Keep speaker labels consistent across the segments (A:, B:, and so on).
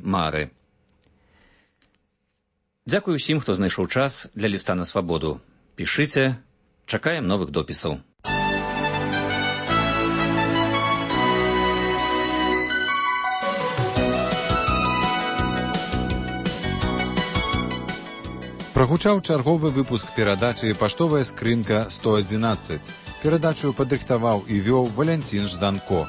A: мары. Дзякую ўсім, хто знайшоў час для ліста на свабоду. Пішыце, чакаем новых допісаў.
B: Прагучаў чарговы выпуск перадачы «Паштовая скрынка 111». Перадачу падрыхтаваў і вёў Валянцін Жданко.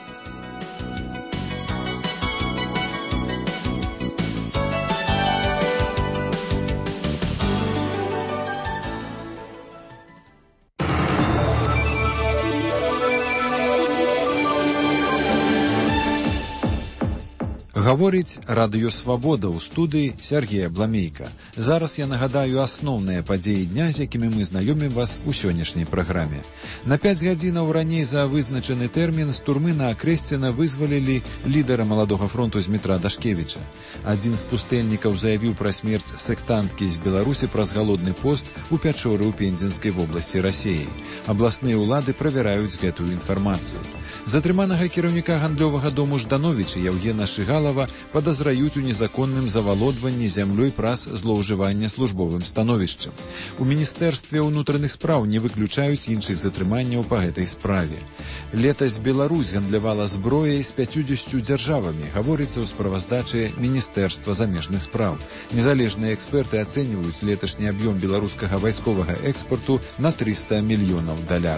B: Гаворыць радыё «Свабода» ў студыі Сергея Бламейка. Зараз я нагадаю асноўныя падзеі дня, з якімі мы знаёмім вас у сённяшняй праграме. На 5 гадзінаў раней за вызначаны тэрмін з турмы на Акрэсціна вызвалілі лідара Маладога фронту Змітра Дашкевіча. Адзін з пустэльнікаў заявіў пра смерць сектанткі з Беларусі праз галодны пост у Пячоры ў Пензенскай вобласці Расіі. Абласныя ўлады правяраюць гэтую інфармацыю. Затрыманага кіраўніка гандлёвага дому Ждановіча Яўгена Шыгалава падазраюць у незаконным завалодванні зямлёй праз злоўжывання службовым становішчам. У Міністэрстве ўнутраных спраў не выключаюць іншых затрыманняў па гэтай справе. Летась Беларусь гандлявала зброяй з 50 дзяржавамі, гаворыцца ў справаздачы Міністэрства замежных спраў. Незалежныя эксперты ацэньваюць леташні аб'ём беларускага вайсковага экспарту на $300 мільёнаў.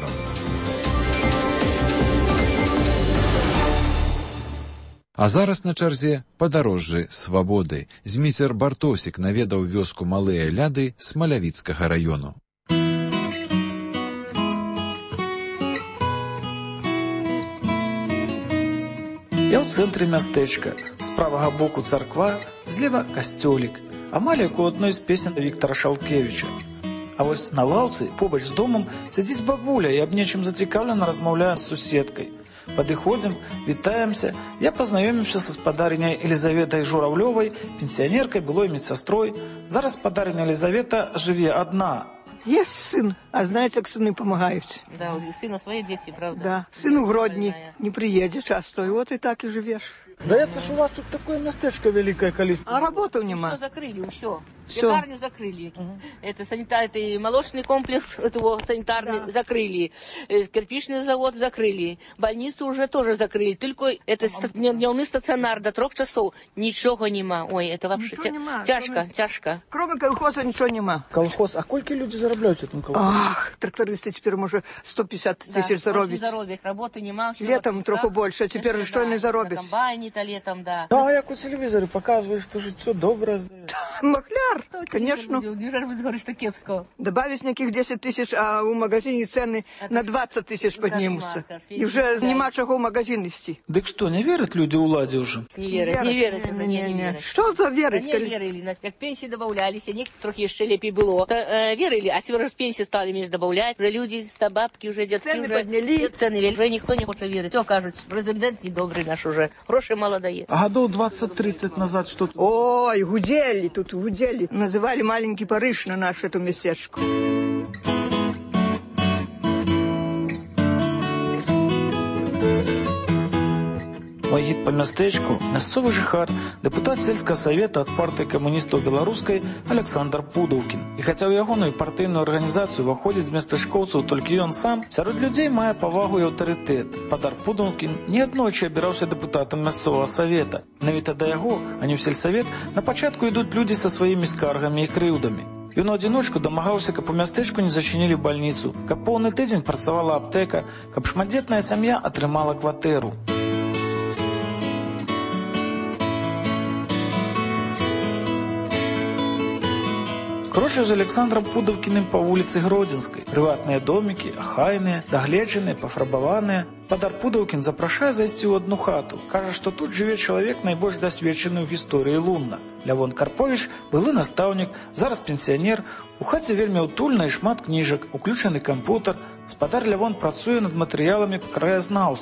B: А зараз на чарзе падарожжы свабоды. Зміцер Бартосік наведаў вёску Малыя Ляды Смалявіцкага раёну.
C: Я ў цэнтры мястэчка. З правага боку царква, злева касцёлік. Амаль як у адной з песен Віктара Шалкевіча. А вось на лаўцы, побач з домам, сядзіць бабуля і аб нечым зацікаўлена размаўляе з суседкай. Падыходзім, вітаемся. Я пазнаёміўся са спадарыняй Елізаветай Журавлёвай, пенсіянеркай, былой медсястрой. Зараз спадарыня Елизавета жыве одна.
D: Есть сын, а знаете, как сыны помогают.
E: Да, у сына свои дети, правда.
D: Да, сын в Гродни не приедет часто, и вот и так и живешь.
C: Да это ж у вас тут такое местечко великое количество.
D: А работы нема.
E: Все закрыли, все. Пекарню закрыли. Это санитарный, молочный комплекс этого санитарный закрыли. Кирпичный завод закрыли. Больницу уже тоже закрыли. Только это дневной стационар до 3 часов. Ничего нема. Ой, это вообще тяжко.
D: Кроме колхоза ничего нема.
C: Колхоз, а сколько люди заробляют в этом колхозе?
D: Ах, трактористы теперь уже 150 тысяч заробить.
E: Работы нема.
D: Летом трохи больше, а теперь что не заробить?
E: Комбайне-то летом, да.
C: А як у телевизоре показывают, что же все доброе.
D: Махляр, конечно.
E: Неужели вы говорите, что кепско?
D: Добавить неких 10 тысяч, а у магазине цены на 20 тысяч поднимутся. И уже нема чего в магазин нести.
C: Так что, не верят люди уладе уже?
E: Не верят.
D: Что за верить?
E: Не верили, как пенсии добавлялись, а некоторых трохи еще лепей было. Верили, а теперь раз пенсии стали меньше добавлять, уже люди, бабки, уже детки,
D: цены
E: уже
D: подняли.
E: Цены, уже никто не хочет верить. О, кажуть, президент недобрый наш уже, гроши мало дает.
C: А годов 20-30 назад что-то...
D: Ой, гудели. Называли маленький Париж на нашу эту местечку.
C: Мой гід по мястэчку – мясцовы жыхар, дэпутат сельскага савета ад партыі камуністаў беларускай Александр Пудаўкін. І хаця ў ягоную партыйную арганізацыю ўваходзіць з местачкоўцаў толькі ён сам, сярод людзей мае павагу і аўтарытэт. Падар Пудаўкін неаднойчы абіраўся дэпутатам мясцовага савета. Навіта да яго, а не ў сельсавет, на пачатку ідуць людзі са сваімі скаргамі і крыўдамі. Ён у адзіночку дамагаўся, каб у мястэчку не зачынілі бальніцу, каб поўны тыдзень працавала аптэка, каб шматдзетная сям'я атрымала кватэру. Крочу з Александром Пудаўкіным па вуліцы Гродзенскай. Прыватныя домікі, ахайныя, дагледжаныя, пафарбаваныя. Падар Пудаўкін запрашае зайсці ў адну хату. Кажа, што тут жыве чалавек найбольш дасведчаны ў гісторыі Лунна. Лявон Карповіч, былы настаўнік, зараз пенсіянер. У хаце вельмі ўтульна і шмат кніжак, уключаны кампутар. Спадар Лявон працуе над матэрыяламі па краязнаўству.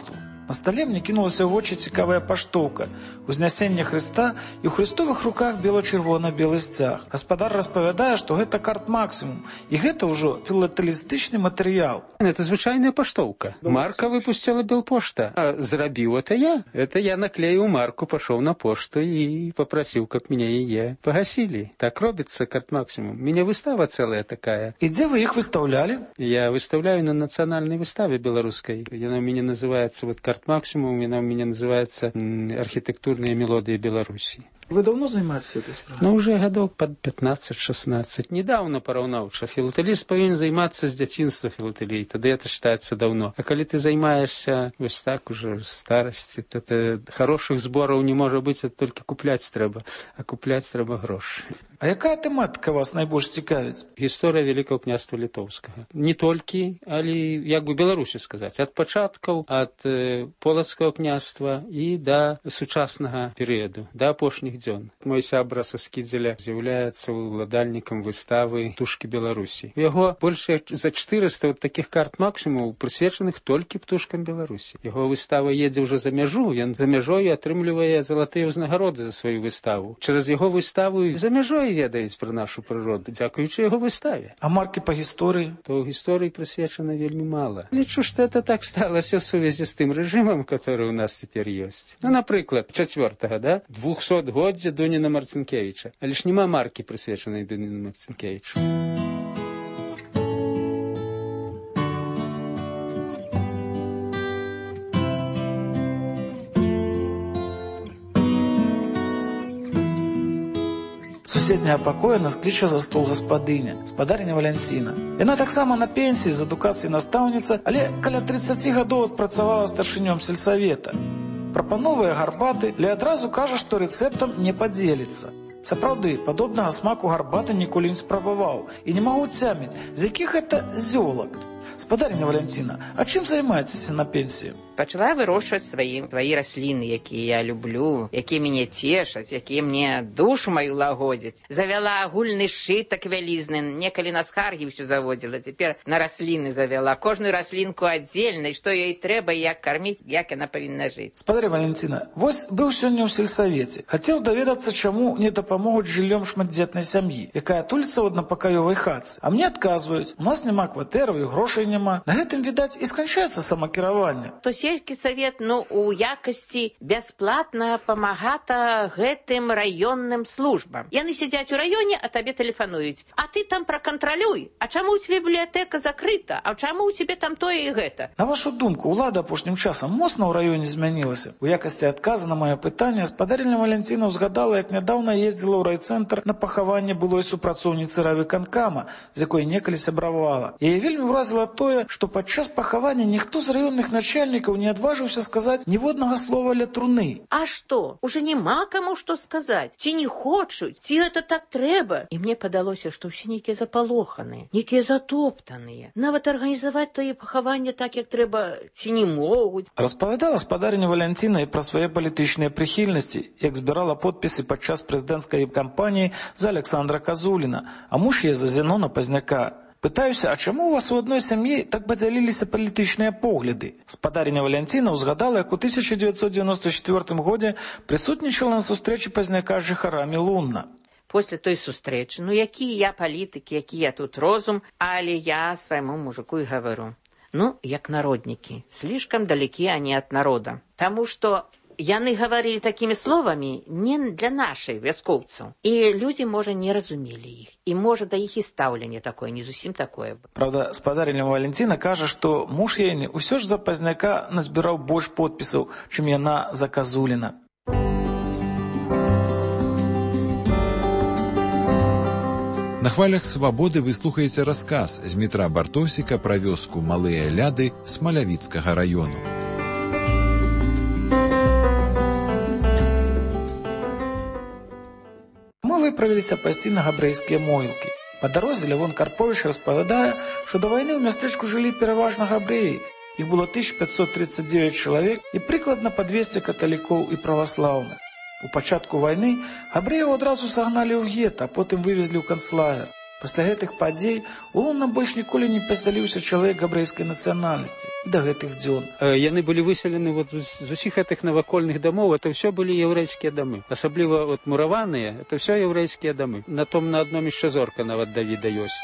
C: На столе мне кинулася ў вочы цікавая паштоўка, узнясенне Хрыста і ў хрыстовых руках бела-чырвона-белы сцяг. Гаспадар распавядае, што гэта карт максімум, і гэта ўжо філатэлістычны матэрыял.
F: Это звычайная паштоўка. Марка выпустила Белпошта, а зрабіў это я. Это я наклеил марку, пошел на пошту и попросил, как меня ее погасили. Так робится карт максимум. У меня выстава целая такая.
C: И где вы их выставляли?
F: Я выставляю на национальной выставе белорусской. Она у меня называется вот карт максимум, она у меня называется архитектурные мелодии Беларуси.
C: Вы давно занимаетесь этой справой?
F: Ну, уже годов под 15-16. Недавно параўнаў, что филателист повинен заниматься с дзяцінства филателией. Тогда это считается давно. А когда ты занимаешься вот так уже в старости, то хороших сборов не может быть, это только купляць трэба. А купляць трэба грошы.
C: А якая тэматыка вас найбольш цікавіць?
F: Гісторыя Великого княства Літоўскага. Не толькі, але, як бы Беларусі сказаць, ад пачаткаў, ад полацкага княства і да сучаснага перыяду, да апошніх дзён. Мой сябра са Скідзеля з'яўляецца уладальнікам выставы «Птушкі Беларусі». У яго больш за 400 вот таких карт максімумаў, прысвечаных толькі птушкам Беларусі. Яго выстава едзе ўжо за мяжу, ён за мяжой атрымлівае залатыя ўзнагароды за сваю выставу. Через яго выставу за мяжой ведаюць пра нашу прыроду, дзякуючы яго выставе.
C: А маркі па гісторыі?
F: То гісторыі прысвечана вельмі мала. Лічу, што это так сталася ў сувязі з тым рэжымам, который у нас цяпер ёсць. Ну, напрыклад, 4-го, да? 200-годдзе Дуніна Марцінкевіча. Але ж няма маркі, прысвечанай Дуніну Марцінкевічу.
C: Суседняга пакоя нас кліча за стол гаспадыня, спадарыня Валянціна. Яна таксама на пенсіі з адукацыі настаўніца, але каля 30 гадоў адпрацавала старшынём сельсавета. Прапановвае гарбаты, але адразу кажа, што рэцэптам не падзеліцца. Сапраўды, падобнага смаку гарбаты ніколі не спрабаваў і не магу цяміць, з якіх гэта зёлак. Спадарыня Валянціна, а чым займаецеся на пенсіі?
G: Пачала вырошчваць свае расліны, якія я люблю, якія мяне цешаць, якія мне душу маю лагодзяць. Завяла агульны сшытак вялізны, некалі на скаргі ўсё заводзіла, цяпер на расліны завяла. Кожную раслінку аддзельна, што ёй трэба, як карміць, як яна павінна жыць.
C: Спадарыня Валянціна, вось быў сёння ў сельсавеце. Хацеў даведацца, чаму не дапамогуць жыллём шматдзетнай сям'і, якая туліцца ў аднапакаёвай хатцы. А мне адказваюць, у нас няма кватэраў і грошай няма. На гэтым, відаць, і сканчаецца самакіраванне.
G: Сельскі савет, у якасці бясплатна памагата гэтым раённым службам. Яны сядзяць у раёне, а табе тэлефануюць. А ты там пракантралюй. А чаму ў цябе бібліятэка закрыта? А чаму ў цябе там тое і гэта?
C: На вашу думку, улада апошнім часам моцна ў раёне змянілася? У якасці адказа на маё пытанне спадарыня Валянціна ўзгадала, як нядаўна ездзіла ў райцэнтр на пахаванне былой супрацоўніцы райвыканкама, з якой некалі сябравала. Яе вельмі ўразіла тое, што падчас пахавання ніхто з раённых начальнікаў не адважыўся сказаць ніводнага слова ля труны.
G: А што? Уже няма каму што сказаць. Ці не хочуць, ці гэта так трэба. І мне падалося, што ўсе нейкія запалоханыя, нейкія затоптаныя. Нават арганізаваць тое пахаванне так, як трэба, ці не могуць.
C: Распавядала спадарыня Валянціна і пра свае палітычныя прыхільнасці, як збірала подпісы падчас прэзідэнцкай кампаніі за Александра Казуліна, а муж яе за Зенона Пазняка. Пытаюся, а чаму у вас у адной сям'і так падзяліліся палітычныя погляды? Спадарыня Валянціна ўзгадала, як у 1994 годзе прысутнічала на сустрэчы Пазняка з жыхарамі Лунна.
G: После той сустрэчы, які я палітык, які я тут розум, але я свайму мужику і гавару. Як народнікі, слишком далекі они от народа. Таму што яны гаварылі такімі словамі не для нашай вяскоўцаў. І людзі, можа, не разумелі іх. І, можа, да іх і стаўленне такое, не зусім такое.
C: Праўда, спадарыня Валянціна кажа, што муж яе ўсё ж за Пазняка назбіраў больш подпісаў, чым яна за Казуліна.
B: На хвалях свабоды вы слухаеце расказ з Дмітра Бартосіка пра вёску Малыя Ляды Смалявіцкага раёну.
C: Мы выправіліся пайсці на габрэйскія могілкі. Па дарозе Лявон Карповіч распавядае, што да вайны ў мястэчку жылі пераважна габрэі. Іх было 1539 чалавек і прыкладна па 200 каталікоў і праваслаўных. У пачатку вайны габрэяў адразу сагналі ў гета, а потым вывезлі ў канцлагер. Пасля гэтых падзей у Лунна больш ніколі не пасяліўся чалавек габрэйскай нацыянальнасці да гэтых дзён.
F: Яны былі выселены з усіх гэтых навакольных дамоў, это ўсё былі яўрэйскія дамы. Асабліва мураваныя, это ўсё яўрэйскія дамы. На адном яшчэ зорка нават Давіда ёсць.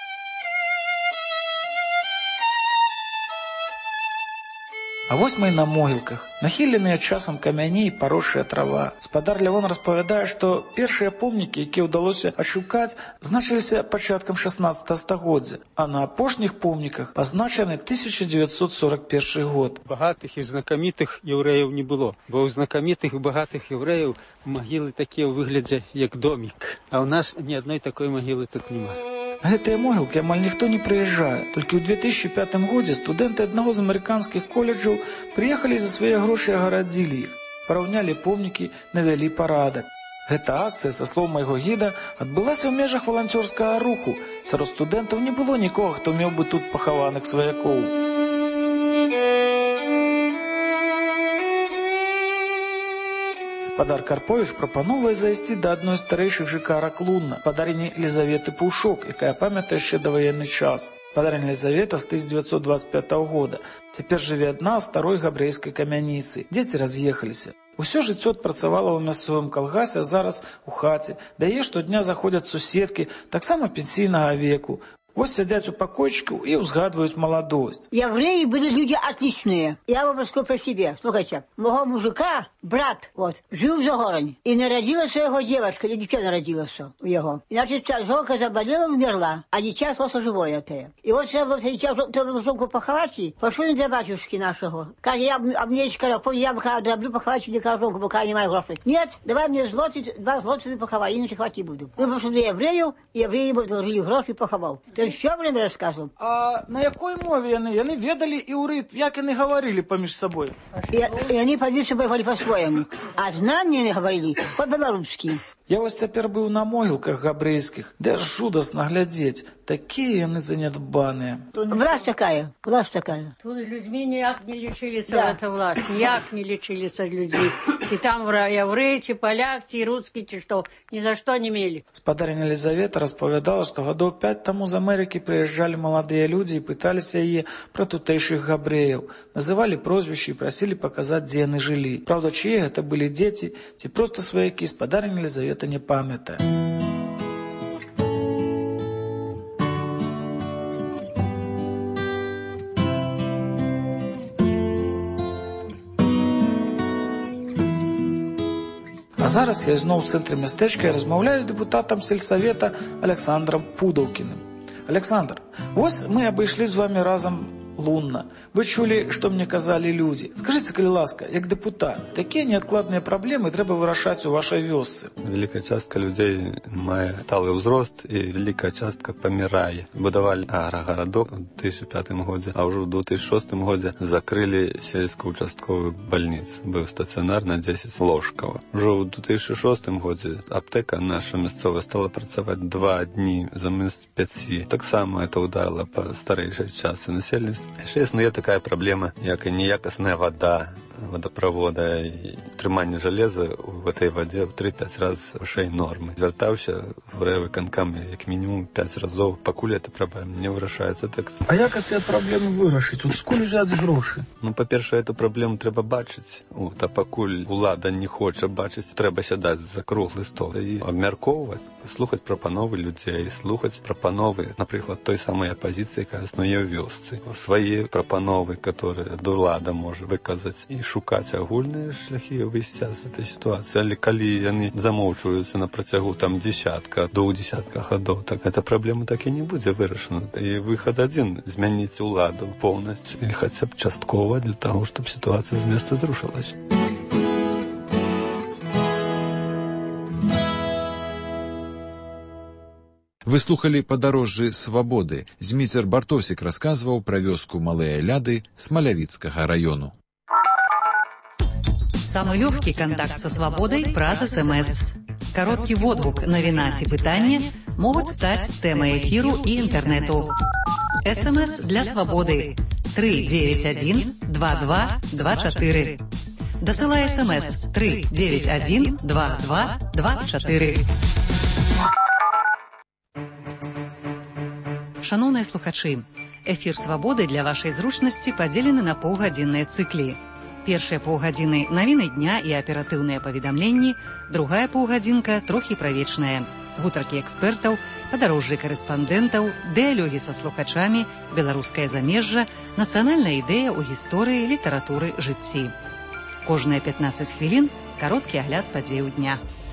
C: А вось мы і на могілках, нахіленыя часам камяні і паросшая трава. Спадар Лявон распавядае, што першыя помнікі, якія ўдалося адшукаць, значыліся пачаткам 16 стагоддзя, а на апошніх помніках пазначаны 1941 год.
F: Багатых і знакамітых яўрэяў не было, бо ў знакамітых і багатых яўрэяў магілы такія ў выглядзе як домік, а ў нас ні адной такой магілы тут няма.
C: На гэтыя могілкі амаль ніхто не прыязджае. Толькі ў 2005 годзе студэнты аднаго з амерыканскіх каледжаў прыехалі за свае грошы і агарадзілі іх, параўнялі помнікі, навялі парадак. Гэта акцыя, са слоў майго гіда, адбылася ў межах валанцёрскага руху. Сярод студэнтаў не было нікога, хто меў бы тут пахаваных сваякоў. Спадар Карпович прапановвае зайсці да адной з старэйшых жыхарак Лунна, спадарыні Лізаветы Паўшок, якая памятае яшчэ даваенны час. Спадарыня Лізавета з 1925 года. Цяпер жыве адна ў старой габрэйскай камяніцы. Дзеці раз'ехаліся. Усё жыццё адпрацавала ў мясцовым калгасе, а зараз у хаце. Да яе штодня заходзяць суседкі, таксама пенсійнага веку. Вот сидят у покойчиков и узгадывают молодость.
H: Евреи были люди отличные. Я вам расскажу про себя. Слушайте, моего мужика, брат, жил в Загороне. И народилась его девочка, или дитя народилось у его. И, значит, жонка заболела, умерла, а дитя осталось живое. И вот я было дитя жонку поховать, пошли для батюшки нашего. Каже, я мне я бы дроблю поховать мне жонку, пока не маю грошей. Нет, давай мне злотить, 2 злотых поховать, иначе хватить буду. Мы пошли для евреев, и евреи ему должили гроши и поховал. Що время розказував?
C: А на якій мові вони? Вони ведали іурит, як вони говорили поміж собою?
H: І вони поміж собою говорили по-своєму. А знання вони говорили по-белорусски.
C: Я ось цяпер быў на могілках габрэйскіх, де аж жудасна глядзець. Такія яны занядбаныя.
H: Власть такая.
I: Тут людьми ніяк не лічыліся, да. Гэта власть, ніяк не лічыліся людьми. Ці там яўрэі, ці паляк, ці рускі, ці што, ні за што не мелі.
C: Спадарыня Лізавета распавядала, што гадоў 5 таму з Амерыкі прыязджалі маладыя людзі і пыталіся яе пра тутэйшых габрэяў. Называлі прозвішчы і прасілі паказаць, дзе яны жылі. Праўда, чые гэта былі дзеці, ці проста сваякі, спадарыня Лізавета не памятае. А зараз я зноў у цэнтры мястэчка і размаўляю з дэпутатам сельсавета Александром Пудаўкіным. Александр, вось мы абышлі з вами разам Лунна. Вы чулі, што мне казалі людзі. Скажыце, калі ласка, як дэпутат, такія неадкладныя праблемы трэба вырашаць у вашай вёсцы.
J: Великая частка людзей мае сталы ўзрост і великая частка памірае. Будавалі аграгарадок у 2005 годзе, а ўжо ў 2006 годзе закрылі сельскую-участковую бальніцу. Быў стацыянар на 10 ложкаў. Ужо ў 2006 годзе аптэка наша мясцовая стала працаваць 2 дні замест 5. Таксама это ударила па старэйшай частцы насельніцтва. Яшчэ існуе такая праблема, як і неякасная вада, водопровода і трыманне жалеза в этой вадзе ў 3-5 раз вышэй нормы. Звяртаўся в райвыканкам як мінімум 5 разоў, пакуль эта праблема не вырашаецца так.
C: А як гэтыя праблемы вырашыць? Скуль узяць грошы?
J: Па-першае, эту праблему трэба бачыць. А пакуль улада не хоча бачыць, трэба сядаць за круглы стол і абмяркоўваць, слухаць прапановы людзей, слухаць прапановы, напрыклад, той самай апазіцыі, якая існуе ў вёсцы. Свае прапановы, которые улада можа выказаць і шукаць агульныя шляхі выйсця з этой сітуацыі. Але калі яны замоўчваюцца на працягу там дзесятка, 2 гадоў, так эта праблема так і не будзе вырашана. І выхад адзін — змяніць уладу поўнасцю или хаця б часткова для таго, чтобы сітуацыя з места зрушылась.
B: Вы слухали «Падарожжы свабоды». Зміцер Бартосік расказваў пра вёску Малыя Ляды Смалявіцкага раёну.
K: Самый легкий контакт со свободой праз СМС. Короткий отгук на вина ці пытания могут стать темой эфиру и интернету. СМС для свободы 391-2224. Досылай СМС 391-2224. Шаноўныя слухачы, эфір «Свабоды» для вашай зручнасці падзелены на паўгадзінныя цыклі. Першыя паўгадзіны – навіны дня і аператыўныя паведамленні, другая паўгадзінка – трохі правечная. Гутаркі экспертаў, падарожжы карэспандэнтаў, дыялогі са слухачамі, беларускае замежжа, нацыянальная ідэя ў гісторыі, літаратуры, жыцці. Кожныя 15 хвілін – кароткі агляд падзеяў дня.